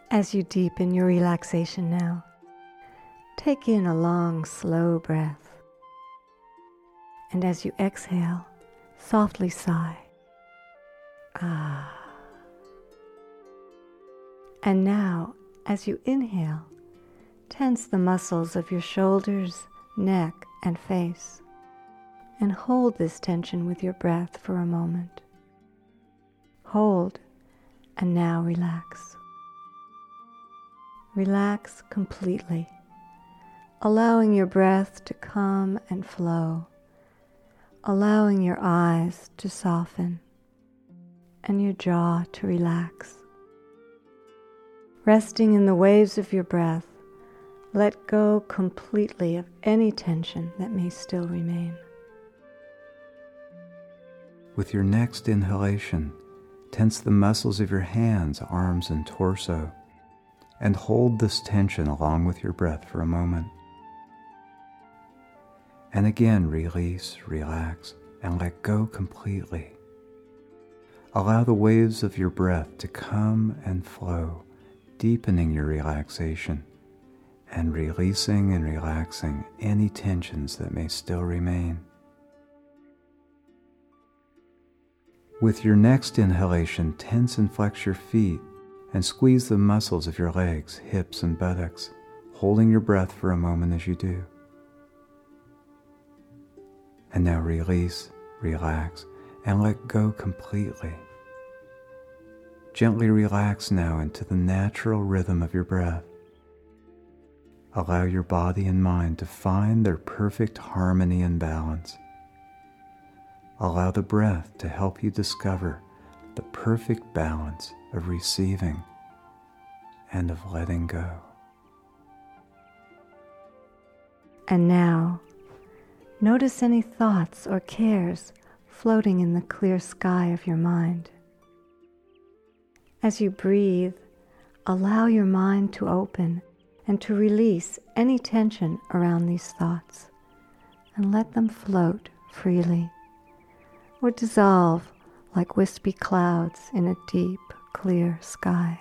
As you deepen your relaxation now, take in a long, slow breath. And as you exhale, softly sigh. Ah. And now, as you inhale, tense the muscles of your shoulders, neck, and face, and hold this tension with your breath for a moment. Hold, and now relax. Relax completely, allowing your breath to come and flow, allowing your eyes to soften, and your jaw to relax. Resting in the waves of your breath, let go completely of any tension that may still remain. With your next inhalation, tense the muscles of your hands, arms, and torso, and hold this tension along with your breath for a moment. And again, release, relax, and let go completely. Allow the waves of your breath to come and flow, deepening your relaxation and releasing and relaxing any tensions that may still remain. With your next inhalation, tense and flex your feet and squeeze the muscles of your legs, hips, and buttocks, holding your breath for a moment as you do. And now release, relax, and let go completely. Gently relax now into the natural rhythm of your breath. Allow your body and mind to find their perfect harmony and balance. Allow the breath to help you discover the perfect balance of receiving and of letting go. And now, notice any thoughts or cares floating in the clear sky of your mind. As you breathe, allow your mind to open and to release any tension around these thoughts, and let them float freely or dissolve like wispy clouds in a deep, clear sky.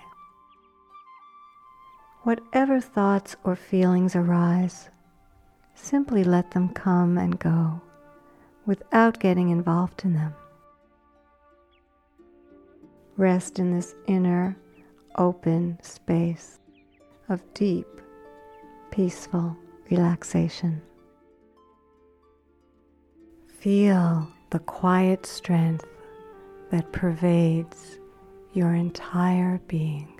Whatever thoughts or feelings arise, simply let them come and go without getting involved in them. Rest in this inner, open space of deep, peaceful relaxation. Feel the quiet strength that pervades your entire being.